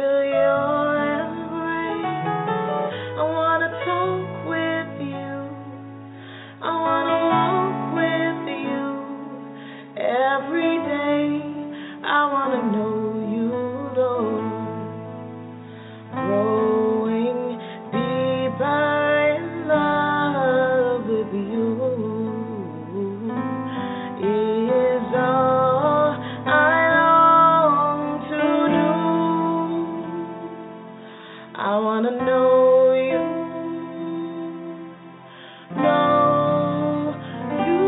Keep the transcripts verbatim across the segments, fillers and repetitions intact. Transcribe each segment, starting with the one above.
feel your embrace. I wanna talk with you. I wanna walk with you every day. I wanna know you, Lord. Growing deeper in love with you is all I long to do. I wanna know you, know you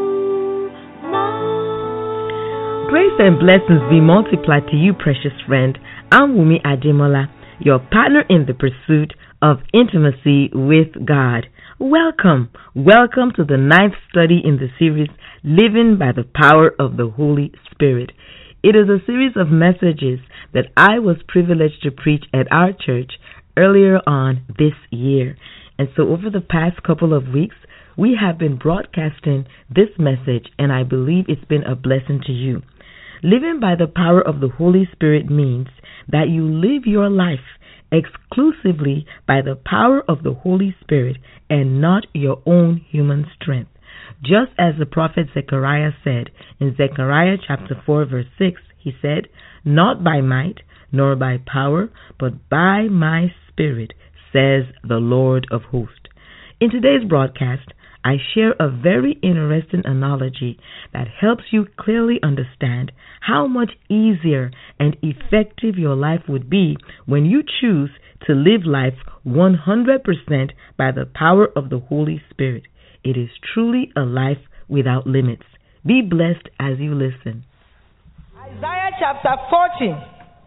more. Grace and blessings be multiplied to you, precious friend. I'm Wumi Ademola, your partner in the pursuit of intimacy with God. Welcome, welcome to the ninth study in the series, Living by the Power of the Holy Spirit. It is a series of messages that I was privileged to preach at our church earlier on this year. And so over the past couple of weeks, we have been broadcasting this message, and I believe it's been a blessing to you. Living by the power of the Holy Spirit means that you live your life exclusively by the power of the Holy Spirit and not your own human strength. Just as the prophet Zechariah said in Zechariah chapter four verse six, he said, "Not by might nor by power, but by my Spirit, says the Lord of hosts." In today's broadcast, I share a very interesting analogy that helps you clearly understand how much easier and effective your life would be when you choose to live life one hundred percent by the power of the Holy Spirit. It is truly a life without limits. Be blessed as you listen. Isaiah chapter forty.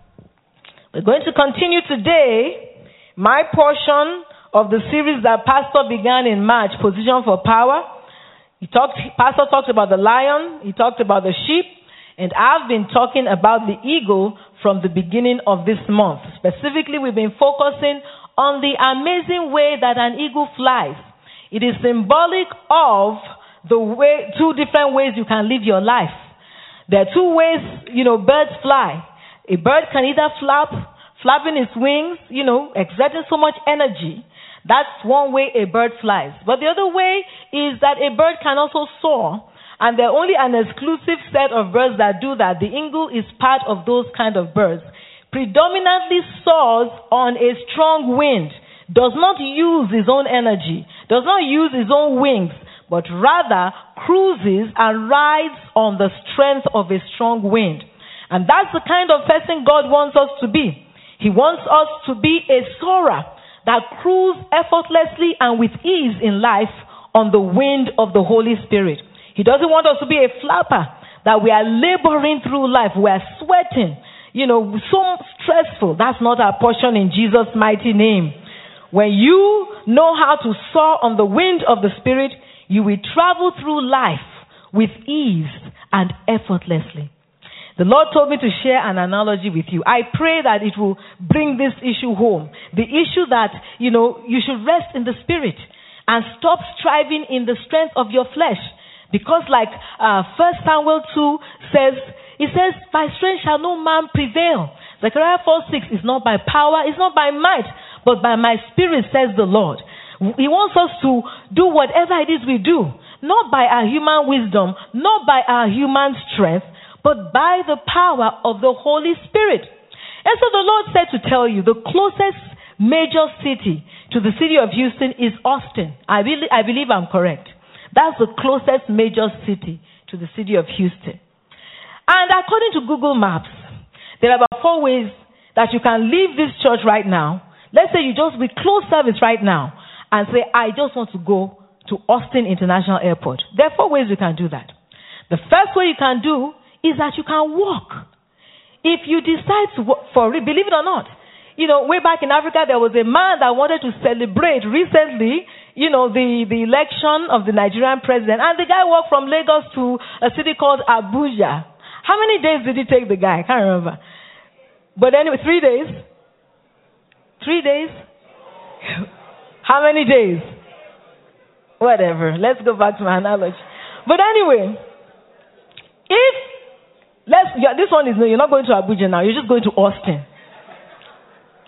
We're going to continue today my portion of the series that Pastor began in March, Position for Power. He talked, Pastor talked about the lion, he talked about the sheep, and I've been talking about the eagle from the beginning of this month. Specifically, we've been focusing on the amazing way that an eagle flies. It is symbolic of the way, two different ways you can live your life. There are two ways, you know, birds fly. A bird can either flap, flapping its wings, you know, exerting so much energy. That's one way a bird flies. But the other way is that a bird can also soar. And there are only an exclusive set of birds that do that. The eagle is part of those kind of birds. Predominantly soars on a strong wind. Does not use his own energy. Does not use his own wings. But rather cruises and rides on the strength of a strong wind. And that's the kind of person God wants us to be. He wants us to be a soarer that cruise effortlessly and with ease in life on the wind of the Holy Spirit. He doesn't want us to be a flapper, that we are laboring through life, we are sweating, you know, so stressful. That's not our portion in Jesus' mighty name. When you know how to soar on the wind of the Spirit, you will travel through life with ease and effortlessly. The Lord told me to share an analogy with you. I pray that it will bring this issue home. The issue that, you know, you should rest in the Spirit and stop striving in the strength of your flesh. Because like uh, First Samuel two says, it says, by strength shall no man prevail. Zechariah four six is not by power, it's not by might, but by my Spirit, says the Lord. He wants us to do whatever it is we do, not by our human wisdom, not by our human strength, but by the power of the Holy Spirit. And so the Lord said to tell you, the closest major city to the city of Houston is Austin. I believe, I believe I'm correct. That's the closest major city to the city of Houston. And according to Google Maps, there are about four ways that you can leave this church right now. Let's say you just we close service right now and say, I just want to go to Austin International Airport. There are four ways you can do that. The first way you can do is that you can walk. If you decide to walk for it, believe it or not, you know, way back in Africa, there was a man that wanted to celebrate recently, you know, the, the election of the Nigerian president. And the guy walked from Lagos to a city called Abuja. How many days did it take the guy? I can't remember. But anyway, three days. Three days? How many days? Whatever. Let's go back to my analogy. But anyway, if, let's, yeah, this one is, no, you're not going to Abuja now. You're just going to Austin.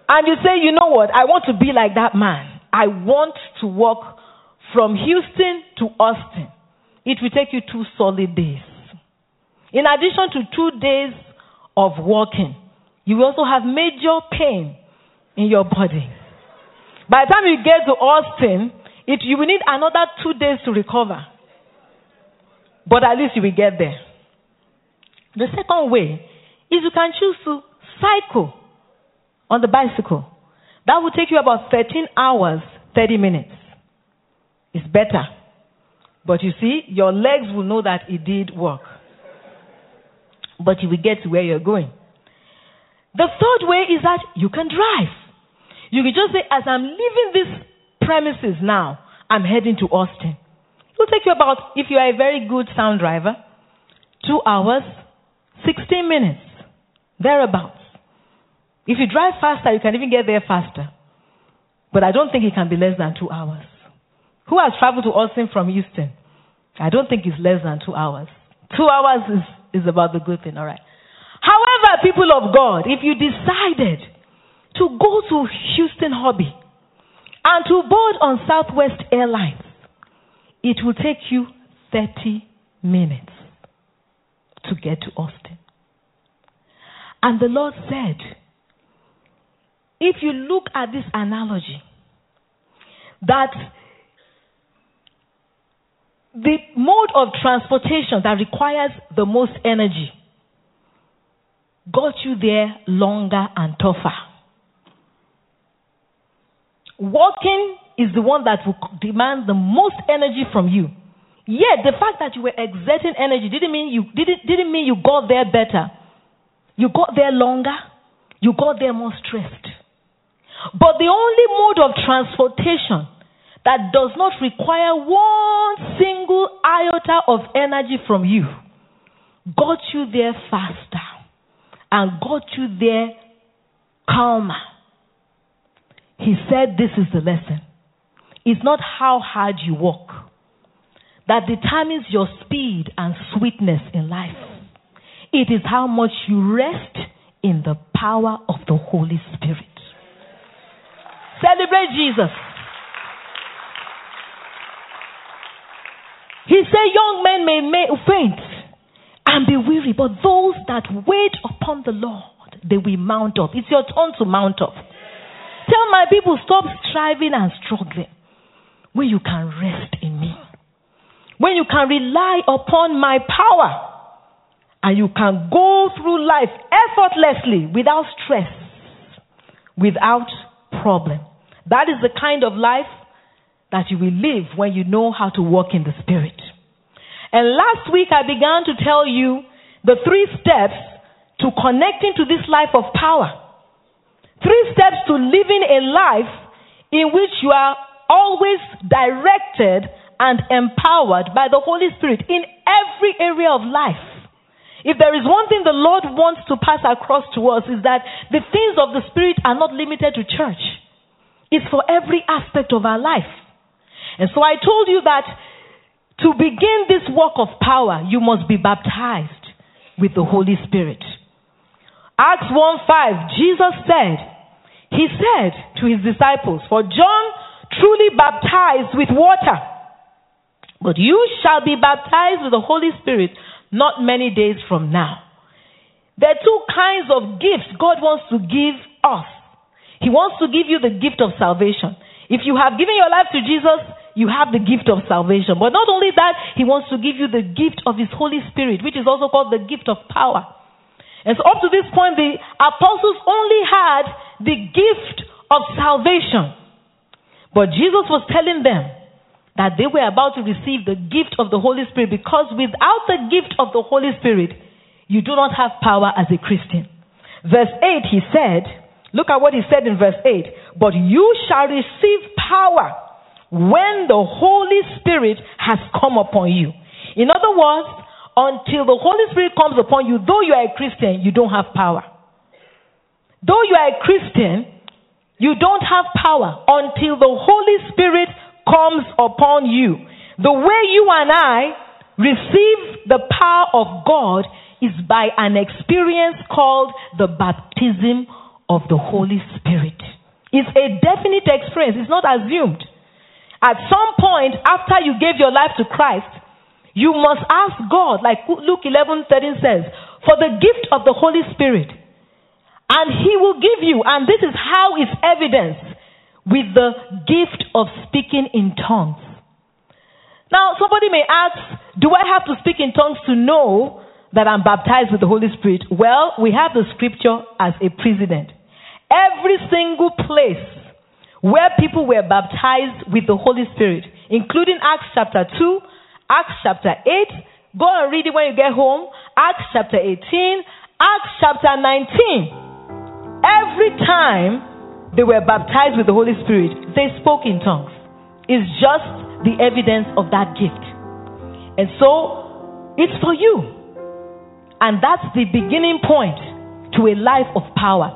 and you say, you know what, I want to be like that man. I want to walk from Houston to Austin. It will take you two solid days. In addition to two days of walking, you will also have major pain in your body. By the time you get to Austin, it, you will need another two days to recover. But at least you will get there. The second way is you can choose to cycle on the bicycle. That will take you about thirteen hours, thirty minutes. It's better. But you see, your legs will know that it did work. But you will get to where you're going. The third way is that you can drive. You can just say, as I'm leaving these premises now, I'm heading to Austin. It will take you about, if you are a very good sound driver, two hours, sixteen minutes, thereabouts. If you drive faster, you can even get there faster. But I don't think it can be less than two hours. Who has traveled to Austin from Houston? I don't think it's less than two hours. Two hours is, is about the good thing, all right. However, people of God, if you decided to go to Houston Hobby and to board on Southwest Airlines, it will take you thirty minutes to get to Austin. And the Lord said, if you look at this analogy, that the mode of transportation that requires the most energy got you there longer and tougher. Walking is the one that will demand the most energy from you. Yet the fact that you were exerting energy didn't mean you didn't didn't mean you got there better. You got there longer. You got there more stressed. But the only mode of transportation that does not require one single iota of energy from you got you there faster and got you there calmer. He said this is the lesson. It's not how hard you walk that determines your speed and sweetness in life. It is how much you rest in the power of the Holy Spirit. Celebrate Jesus. He said, young men may, may faint and be weary, but those that wait upon the Lord, they will mount up. It's your turn to mount up. Tell my people, stop striving and struggling when you can rest in me. When you can rely upon my power and you can go through life effortlessly without stress, without problem. That is the kind of life that you will live when you know how to walk in the Spirit. And last week I began to tell you the three steps to connecting to this life of power. Three steps to living a life in which you are always directed and empowered by the Holy Spirit in every area of life. If there is one thing the Lord wants to pass across to us, is that the things of the Spirit are not limited to church. It's for every aspect of our life. And so I told you that to begin this work of power, you must be baptized with the Holy Spirit. Acts one five, Jesus said, he said to his disciples, for John truly baptized with water, but you shall be baptized with the Holy Spirit not many days from now. There are two kinds of gifts God wants to give us. He wants to give you the gift of salvation. If you have given your life to Jesus, you have the gift of salvation. But not only that, he wants to give you the gift of his Holy Spirit, which is also called the gift of power. And so up to this point, the apostles only had the gift of salvation. But Jesus was telling them that they were about to receive the gift of the Holy Spirit, because without the gift of the Holy Spirit, you do not have power as a Christian. Verse eight, he said, look at what he said in verse eight, but you shall receive power when the Holy Spirit has come upon you. In other words, until the Holy Spirit comes upon you, though you are a Christian, you don't have power. Though you are a Christian, you don't have power until the Holy Spirit comes upon you. The way you and I receive the power of God is by an experience called the baptism of the Holy Spirit. It's a definite experience. It's not assumed. At some point after you gave your life to Christ, you must ask God, like Luke eleven thirteen says, for the gift of the Holy Spirit. And He will give you, and this is how it's evidenced, with the gift of speaking in tongues. Now, somebody may ask, do I have to speak in tongues to know that I'm baptized with the Holy Spirit? Well, we have the scripture as a precedent. Every single place where people were baptized with the Holy Spirit, including Acts chapter two, Acts chapter eight, go and read it when you get home, Acts chapter eighteen, Acts chapter nineteen. Every time they were baptized with the Holy Spirit, they spoke in tongues. It's just the evidence of that gift. And so, it's for you. And that's the beginning point to a life of power.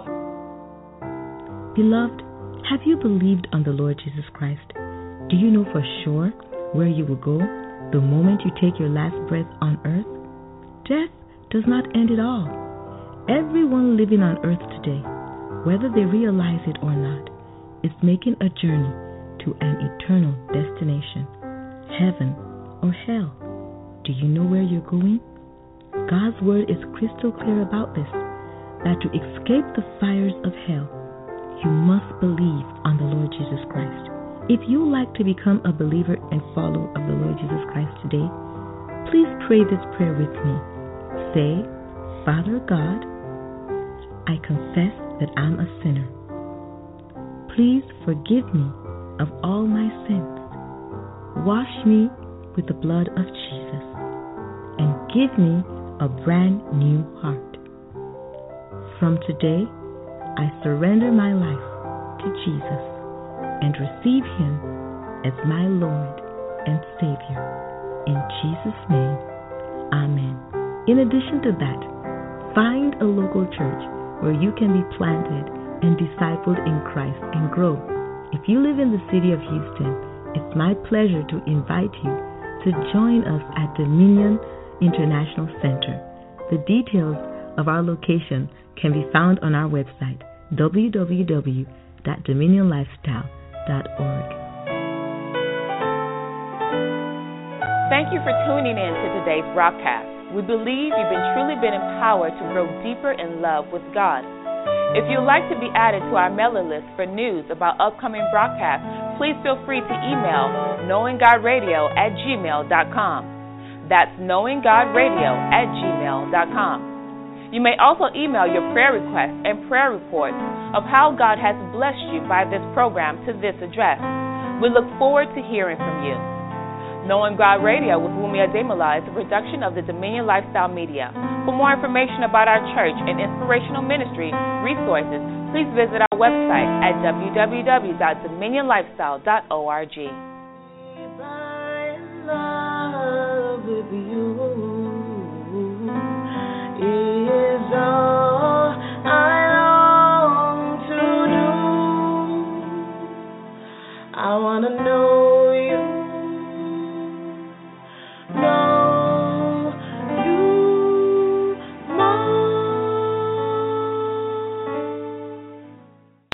Beloved, have you believed on the Lord Jesus Christ? Do you know for sure where you will go the moment you take your last breath on earth? Death does not end at all. Everyone living on earth today, whether they realize it or not, is making a journey to an eternal destination, heaven or hell. Do you know where you're going? God's word is crystal clear about this, that to escape the fires of hell, you must believe on the Lord Jesus Christ. If you would like to become a believer and follower of the Lord Jesus Christ today, please pray this prayer with me. Say, Father God, I confess that I'm a sinner. Please forgive me of all my sins. Wash me with the blood of Jesus and give me a brand new heart. From today, I surrender my life to Jesus and receive Him as my Lord and Savior. In Jesus' name, Amen. In addition to that, find a local church where you can be planted and discipled in Christ and grow. If you live in the city of Houston, it's my pleasure to invite you to join us at Dominion International Center. The details of our location can be found on our website, w w w dot dominion lifestyle dot org. Thank you for tuning in to today's broadcast. We believe you've been truly been empowered to grow deeper in love with God. If you'd like to be added to our mailing list for news about upcoming broadcasts, please feel free to email knowing god radio at gmail dot com. That's knowing god radio at gmail dot com. You may also email your prayer requests and prayer reports of how God has blessed you by this program to this address. We look forward to hearing from you. Knowing God Radio with Wumi Ademola is a production of the Dominion Lifestyle Media. For more information about our church and inspirational ministry resources, please visit our website at w w w dot dominion lifestyle dot org. Is all I long to do. I wanna know